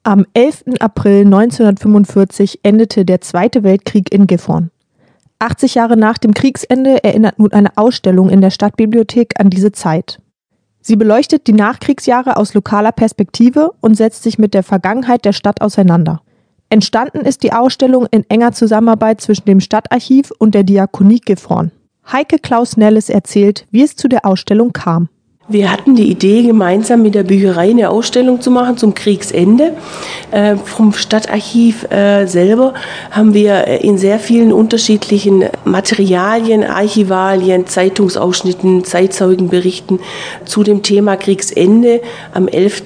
Am 11. April 1945 endete der Zweite Weltkrieg in Gifhorn. 80 Jahre nach dem Kriegsende erinnert nun eine Ausstellung in der Stadtbibliothek an diese Zeit. Sie beleuchtet die Nachkriegsjahre aus lokaler Perspektive und setzt sich mit der Vergangenheit der Stadt auseinander. Entstanden ist die Ausstellung in enger Zusammenarbeit zwischen dem Stadtarchiv und der Diakonie Gifhorn. Heike Klaus-Nelles erzählt, wie es zu der Ausstellung kam. Wir hatten die Idee, gemeinsam mit der Bücherei eine Ausstellung zu machen zum Kriegsende. Vom Stadtarchiv selber haben wir in sehr vielen unterschiedlichen Materialien, Archivalien, Zeitungsausschnitten, Zeitzeugenberichten zu dem Thema Kriegsende am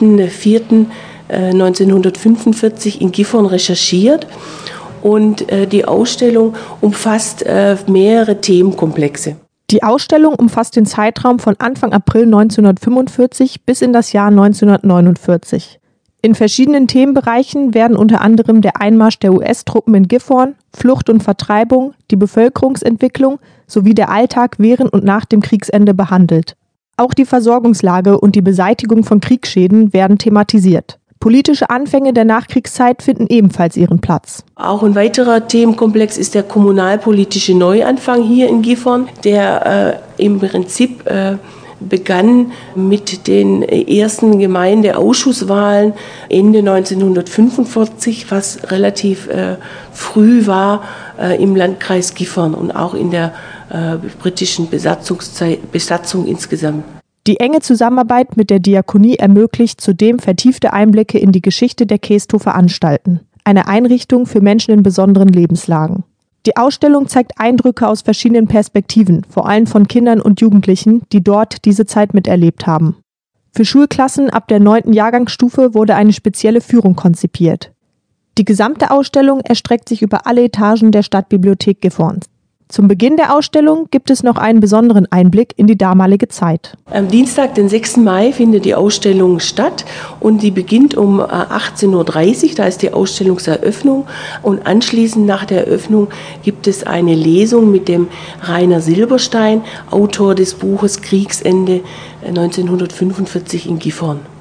11.04.1945 in Gifhorn recherchiert. Und die Ausstellung umfasst mehrere Themenkomplexe. Die Ausstellung umfasst den Zeitraum von Anfang April 1945 bis in das Jahr 1949. In verschiedenen Themenbereichen werden unter anderem der Einmarsch der US-Truppen in Gifhorn, Flucht und Vertreibung, die Bevölkerungsentwicklung sowie der Alltag während und nach dem Kriegsende behandelt. Auch die Versorgungslage und die Beseitigung von Kriegsschäden werden thematisiert. Politische Anfänge der Nachkriegszeit finden ebenfalls ihren Platz. Auch ein weiterer Themenkomplex ist der kommunalpolitische Neuanfang hier in Gifhorn, der im Prinzip begann mit den ersten Gemeindeausschusswahlen Ende 1945, was relativ früh war im Landkreis Gifhorn und auch in der britischen Besatzung insgesamt. Die enge Zusammenarbeit mit der Diakonie ermöglicht zudem vertiefte Einblicke in die Geschichte der Kesthofer Anstalten, eine Einrichtung für Menschen in besonderen Lebenslagen. Die Ausstellung zeigt Eindrücke aus verschiedenen Perspektiven, vor allem von Kindern und Jugendlichen, die dort diese Zeit miterlebt haben. Für Schulklassen ab der 9. Jahrgangsstufe wurde eine spezielle Führung konzipiert. Die gesamte Ausstellung erstreckt sich über alle Etagen der Stadtbibliothek Gifhorns. Zum Beginn der Ausstellung gibt es noch einen besonderen Einblick in die damalige Zeit. Am Dienstag, den 6. Mai, findet die Ausstellung statt und die beginnt um 18.30 Uhr, da ist die Ausstellungseröffnung und anschließend nach der Eröffnung gibt es eine Lesung mit dem Rainer Silberstein, Autor des Buches Kriegsende 1945 in Gifhorn.